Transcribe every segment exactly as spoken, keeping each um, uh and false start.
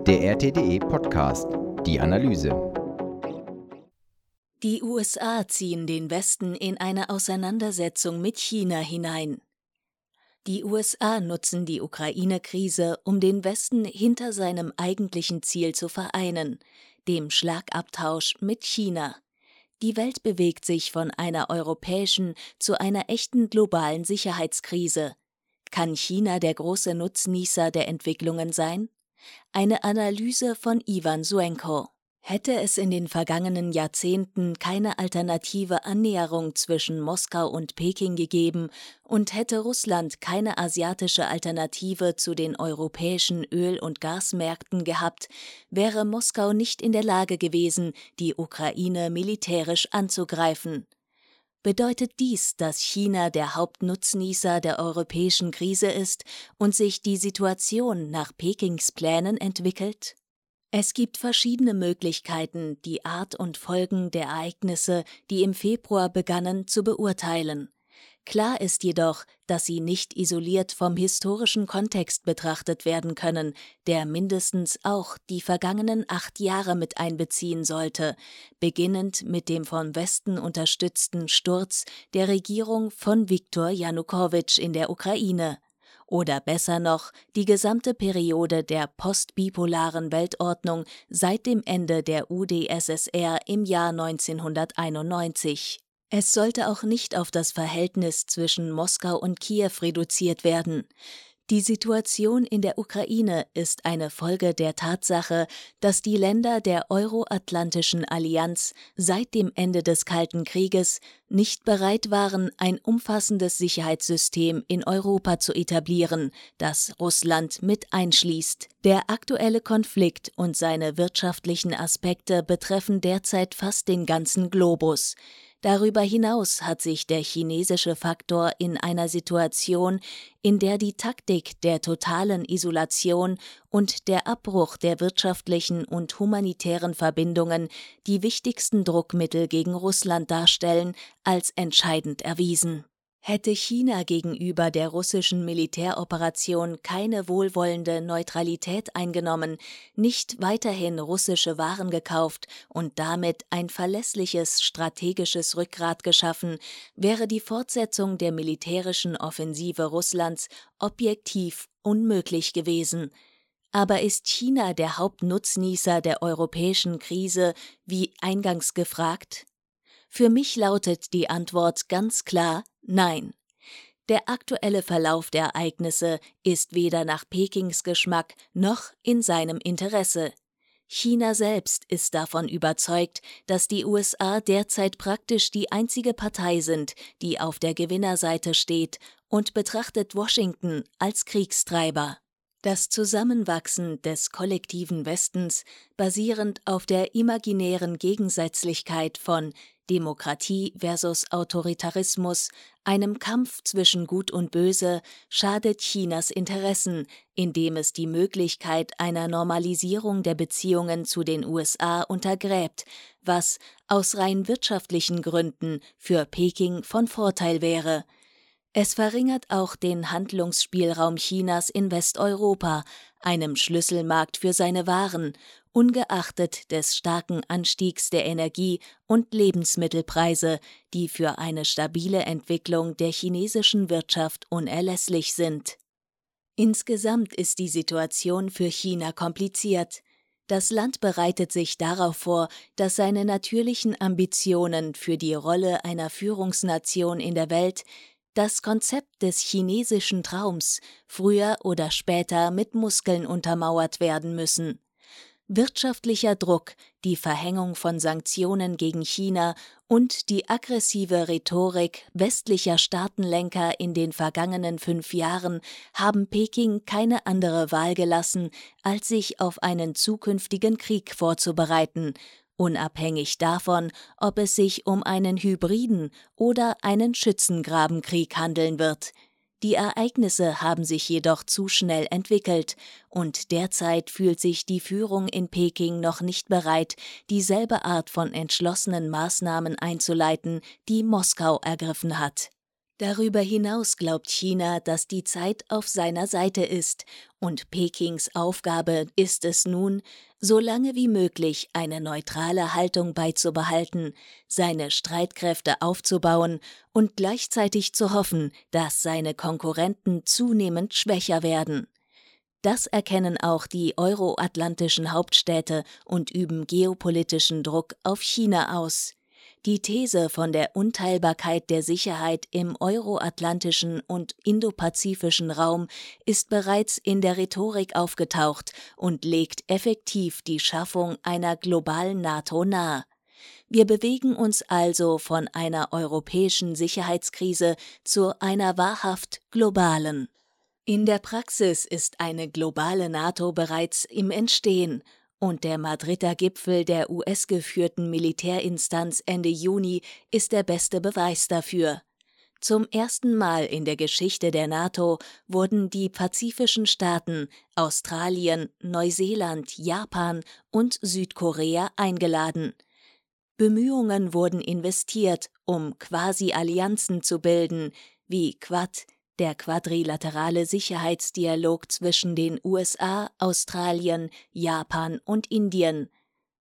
Der R T D E-Podcast, die Analyse. Die U S A ziehen den Westen in eine Auseinandersetzung mit China hinein. Die U S A nutzen die Ukraine-Krise, um den Westen hinter seinem eigentlichen Ziel zu vereinen, dem Schlagabtausch mit China. Die Welt bewegt sich von einer europäischen zu einer echten globalen Sicherheitskrise. Kann China der große Nutznießer der Entwicklungen sein? Eine Analyse von Ivan Suenko. Hätte es in den vergangenen Jahrzehnten keine alternative Annäherung zwischen Moskau und Peking gegeben und hätte Russland keine asiatische Alternative zu den europäischen Öl- und Gasmärkten gehabt, wäre Moskau nicht in der Lage gewesen, die Ukraine militärisch anzugreifen. Bedeutet dies, dass China der Hauptnutznießer der europäischen Krise ist und sich die Situation nach Pekings Plänen entwickelt? Es gibt verschiedene Möglichkeiten, die Art und Folgen der Ereignisse, die im Februar begannen, zu beurteilen. Klar ist jedoch, dass sie nicht isoliert vom historischen Kontext betrachtet werden können, der mindestens auch die vergangenen acht Jahre mit einbeziehen sollte, beginnend mit dem vom Westen unterstützten Sturz der Regierung von Viktor Janukowitsch in der Ukraine. Oder besser noch, die gesamte Periode der postbipolaren Weltordnung seit dem Ende der U d S S R im Jahr neunzehnhunderteinundneunzig. Es sollte auch nicht auf das Verhältnis zwischen Moskau und Kiew reduziert werden. Die Situation in der Ukraine ist eine Folge der Tatsache, dass die Länder der Euro-Atlantischen Allianz seit dem Ende des Kalten Krieges nicht bereit waren, ein umfassendes Sicherheitssystem in Europa zu etablieren, das Russland mit einschließt. Der aktuelle Konflikt und seine wirtschaftlichen Aspekte betreffen derzeit fast den ganzen Globus. Darüber hinaus hat sich der chinesische Faktor in einer Situation, in der die Taktik der totalen Isolation und der Abbruch der wirtschaftlichen und humanitären Verbindungen die wichtigsten Druckmittel gegen Russland darstellen, als entscheidend erwiesen. Hätte China gegenüber der russischen Militäroperation keine wohlwollende Neutralität eingenommen, nicht weiterhin russische Waren gekauft und damit ein verlässliches strategisches Rückgrat geschaffen, wäre die Fortsetzung der militärischen Offensive Russlands objektiv unmöglich gewesen. Aber ist China der Hauptnutznießer der europäischen Krise, wie eingangs gefragt? Für mich lautet die Antwort ganz klar: Nein. Der aktuelle Verlauf der Ereignisse ist weder nach Pekings Geschmack noch in seinem Interesse. China selbst ist davon überzeugt, dass die U S A derzeit praktisch die einzige Partei sind, die auf der Gewinnerseite steht, und betrachtet Washington als Kriegstreiber. Das Zusammenwachsen des kollektiven Westens, basierend auf der imaginären Gegensätzlichkeit von Demokratie versus Autoritarismus, einem Kampf zwischen Gut und Böse, schadet Chinas Interessen, indem es die Möglichkeit einer Normalisierung der Beziehungen zu den U S A untergräbt, was aus rein wirtschaftlichen Gründen für Peking von Vorteil wäre. Es verringert auch den Handlungsspielraum Chinas in Westeuropa, einem Schlüsselmarkt für seine Waren, ungeachtet des starken Anstiegs der Energie- und Lebensmittelpreise, die für eine stabile Entwicklung der chinesischen Wirtschaft unerlässlich sind. Insgesamt ist die Situation für China kompliziert. Das Land bereitet sich darauf vor, dass seine natürlichen Ambitionen für die Rolle einer Führungsnation in der Welt, das Konzept des chinesischen Traums, früher oder später mit Muskeln untermauert werden müssen. Wirtschaftlicher Druck, die Verhängung von Sanktionen gegen China und die aggressive Rhetorik westlicher Staatenlenker in den vergangenen fünf Jahren haben Peking keine andere Wahl gelassen, als sich auf einen zukünftigen Krieg vorzubereiten, unabhängig davon, ob es sich um einen hybriden oder einen Schützengrabenkrieg handeln wird. Die Ereignisse haben sich jedoch zu schnell entwickelt und derzeit fühlt sich die Führung in Peking noch nicht bereit, dieselbe Art von entschlossenen Maßnahmen einzuleiten, die Moskau ergriffen hat. Darüber hinaus glaubt China, dass die Zeit auf seiner Seite ist, und Pekings Aufgabe ist es nun, so lange wie möglich eine neutrale Haltung beizubehalten, seine Streitkräfte aufzubauen und gleichzeitig zu hoffen, dass seine Konkurrenten zunehmend schwächer werden. Das erkennen auch die euroatlantischen Hauptstädte und üben geopolitischen Druck auf China aus. Die These von der Unteilbarkeit der Sicherheit im euroatlantischen und indopazifischen Raum ist bereits in der Rhetorik aufgetaucht und legt effektiv die Schaffung einer globalen NATO nahe. Wir bewegen uns also von einer europäischen Sicherheitskrise zu einer wahrhaft globalen. In der Praxis ist eine globale NATO bereits im Entstehen. Und der Madrider Gipfel der U S-geführten Militärinstanz Ende Juni ist der beste Beweis dafür. Zum ersten Mal in der Geschichte der NATO wurden die pazifischen Staaten Australien, Neuseeland, Japan und Südkorea eingeladen. Bemühungen wurden investiert, um Quasi-Allianzen zu bilden, wie Quad, der quadrilaterale Sicherheitsdialog zwischen den U S A, Australien, Japan und Indien,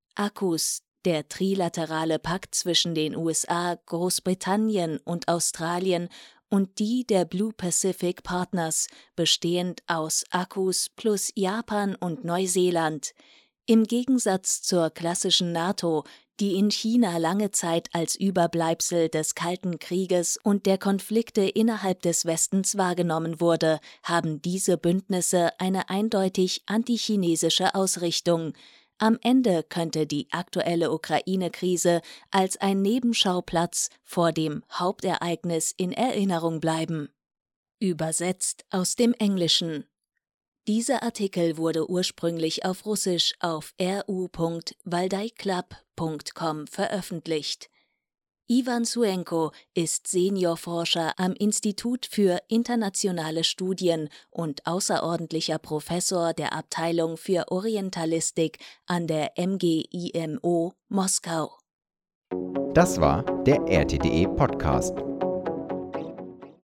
AUKUS, der trilaterale Pakt zwischen den U S A, Großbritannien und Australien, und die der Blue Pacific Partners, bestehend aus AUKUS plus Japan und Neuseeland. Im Gegensatz zur klassischen NATO, die in China lange Zeit als Überbleibsel des Kalten Krieges und der Konflikte innerhalb des Westens wahrgenommen wurde, haben diese Bündnisse eine eindeutig antichinesische Ausrichtung. Am Ende könnte die aktuelle Ukraine-Krise als ein Nebenschauplatz vor dem Hauptereignis in Erinnerung bleiben. Übersetzt aus dem Englischen. Dieser Artikel wurde ursprünglich auf Russisch auf r u punkt valdaiclub punkt com veröffentlicht. Iwan Suenko ist Seniorforscher am Institut für internationale Studien und außerordentlicher Professor der Abteilung für Orientalistik an der M G I M O Moskau. Das war der R T D E Podcast.